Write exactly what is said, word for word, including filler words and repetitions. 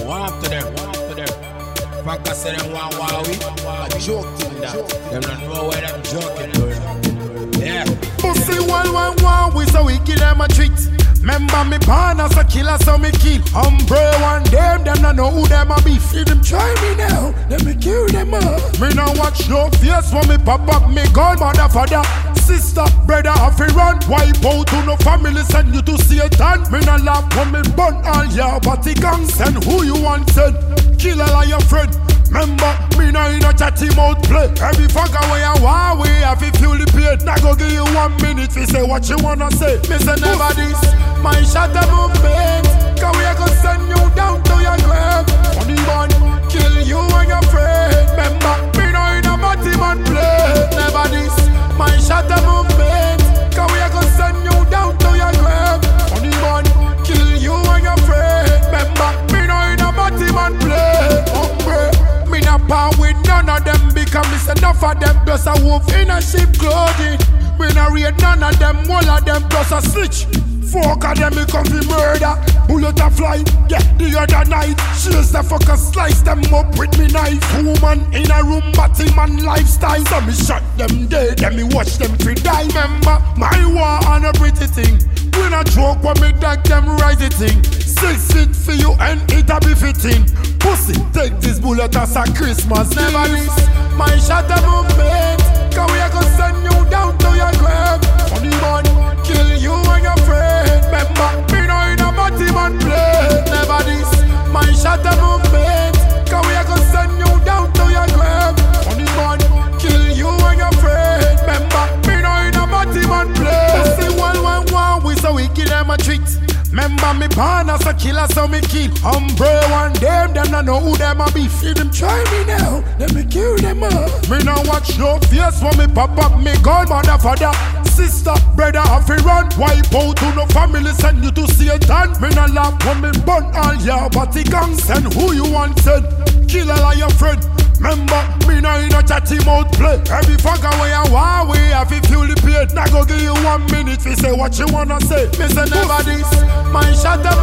Walk to them, walk to them. Fuck us say them want Huawei. I joke to that. Them don't know where them joking to. Yeah. Pussy one one one, we so we kill them a treat. Remember me born as a killer, so me kill. Umbre one them, them don't know who them a beef. If them try me now, let me kill them all. Me no watch no face when me pop up me gun, mother father. Sister, brother, have to run. Wipe out to no family, send you to Satan. Me no laugh when me burn all your body gang. Send who you want, send. Kill all of your friend. Remember, me no in a chatty mouth play. Every fucker where you want, we have to feel the pain. Now go give you one minute, we say what you wanna say. Me say never this, my shot a movement. Cause we are gonna send you down to your grave. Only one, kill you and your friend. Remember, me no in a body man play. Never this, my shot a movement. Cause we are gonna send you down to your grave. Only one, kill you and your friend. Remember, me no in a body man play. Me not part with none of them because me say enough of them plus a wolf in a sheep clothing. Me not read none of them, all of them plus a snitch. Fuck of them, me come fi murder. Bullet a fly, yeah, the other night. Chase the fucker, slice them up with me knife. Woman in a room, batty man lifestyle. So me shot them dead, then me watch them to die. Remember, my war on a pretty thing. We not joke when me dog them rise it thing. Six it for you and it a be fitting. Pussy, take this bullet as a Christmas. Never this, my shot a movement. Cause we are gonna send you down to your grave. Only one, kill you and your friend. Remember, me no in a body man play. Never this, my shot a movement. Cause we are gonna send you down to your grave. Only one, kill you and your friend. Remember, me no in a body man play. Pussy one one one, we so we kill them a treat. Remember me born as a killer, so me kill. Umbre one them, them don't know who them a beef. If them try me now, let me kill them all. Me no watch no face when me pop up me gun, mother father. Sister, brother, have to run. Wipe out to no family, send you to Satan. Me no laugh when me burn all your body gang. Send who you want, send. Kill all of your friend. Remember, me no in a chatty mouth play. Every fucker where you want, we have to feel the pain. Now go give you one minute, we say what you wanna say. Me say never this, my shot a